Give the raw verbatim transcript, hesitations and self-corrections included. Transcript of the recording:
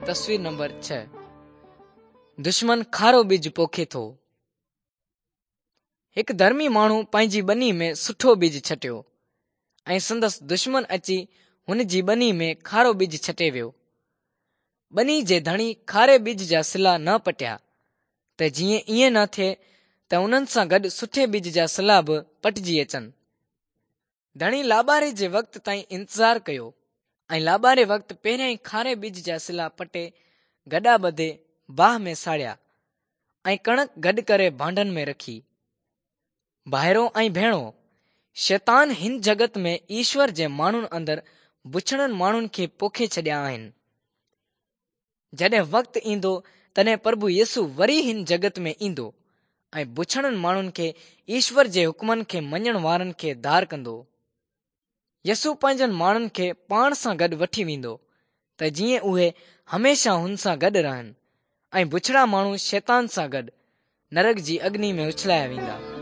तस्वीर नंबर छह। दुश्मन खारो बीज पोखे थो। हिकु धर्मी माण्हू पंहिंजी ॿनी में सुठो बीज छटियो ऐं संदसि दुश्मन अची हुन जी ॿनी में खारो बीज छटे वियो। ॿनी जे धणी खारे बीज जा सिला न पटिया त जीअं ईअं न थिए त उन्हनि सां गॾु सुठे बीज जा सिला बि पटिजी अचनि। धणी लाॿारे जे वक़्त ताईं इंतज़ारु कयो ऐं लाॿारे वक़्तु पहिरियां ई खारे बीज जा सिला पटे गॾा ॿधे बाहि में साड़िया ऐं कणक गॾु करे भांडनि में रखी। भाइरो ऐं भेणो, शैतान हिन जगत में ईश्वर जे माण्हुनि अंदरि बुछड़नि माण्हुनि खे पोखे छॾिया आहिनि। जॾहिं वक़्तु ईंदो तॾहिं प्रभु यसु वरी हिन जगत में ईंदो ऐं बुछड़नि माण्हुनि खे ईश्वर जे हुकमनि खे मञण वारनि खे धार कंदो। यसु पंहिंजनि माण्हुनि खे पाण सां गॾु वठी वेंदो त जीअं उहे हमेशा हुन सां गॾु रहनि ऐं बुछड़ा माण्हू शैतान सां गॾु नरक जी अग्नि में उछलाया वेंदा।